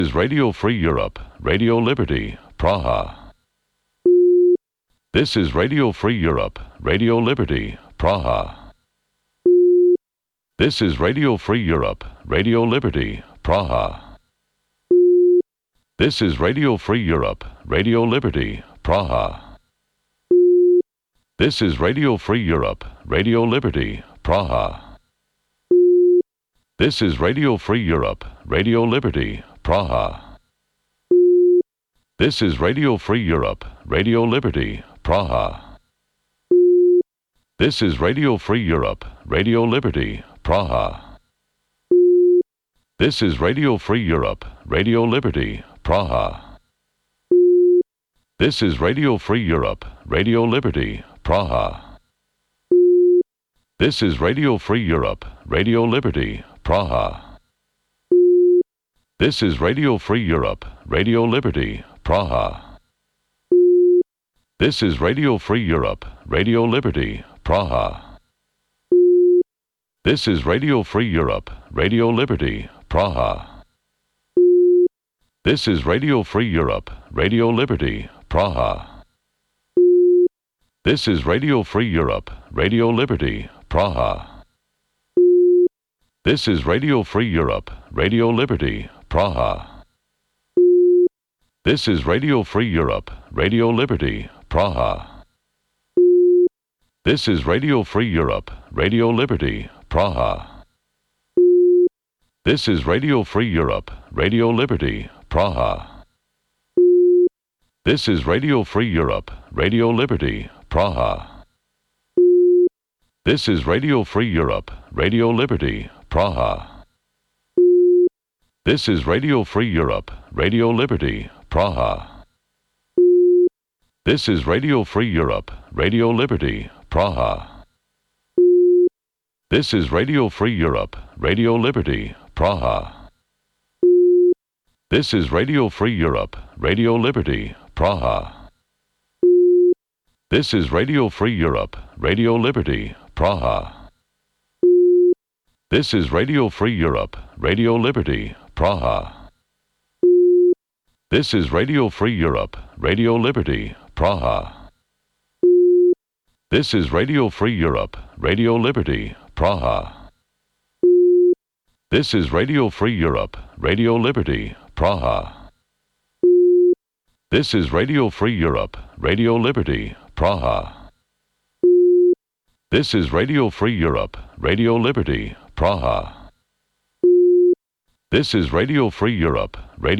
is Radio Free Europe, Radio Liberty, Praha. This is Radio Free Europe, Radio Liberty, Praha. This is Radio Free Europe, Radio Liberty, Praha. This is Radio Free Europe, Radio Liberty, Praha. This is Radio Free Europe, Radio Liberty, Praha. This is Radio Free Europe, Radio Liberty, Praha. This is Radio Free Europe, Radio Liberty, Praha. This is Radio Free Europe, Radio Liberty, Praha. This is Radio Free Europe, Radio Liberty, Praha. This is Radio Free Europe, Radio Liberty, Praha. This is Radio Free Europe, Radio Liberty, Praha. This is Radio Free Europe, Radio Liberty, Praha. This is Radio Free Europe, Radio Liberty, Praha. This is Radio Free Europe, Radio Liberty, Praha. This is Radio Free Europe, Radio Liberty, Praha. This is Radio Free Europe, Radio Liberty, Praha. This is Radio Free Europe, Radio Liberty, Praha. This is Radio Free Europe, Radio Liberty, Praha. This is Radio Free Europe, Radio Liberty, Praha. This is Radio Free Europe, Radio Liberty, Praha. This is Radio Free Europe, Radio Liberty, Praha. This is Radio Free Europe, Radio Liberty, Praha. This is Radio Free Europe, Radio Liberty, Praha. This is Radio Free Europe, Radio Liberty, Praha. This is Radio Free Europe, Radio Liberty, Praha. This is Radio Free Europe, Radio Liberty, Praha. This is Radio Free Europe, Radio Liberty, Praha. This is Radio Free Europe, Radio Liberty, Praha. This is Radio Free Europe, Radio Liberty, Praha. This is Radio Free Europe, Radio Liberty, Praha. This is Radio Free Europe, Radio Liberty, Praha. This is Radio Free Europe, Radio Liberty, Praha. This is Radio Free Europe, Radio Liberty, Praha. This is Radio Free Europe, Radio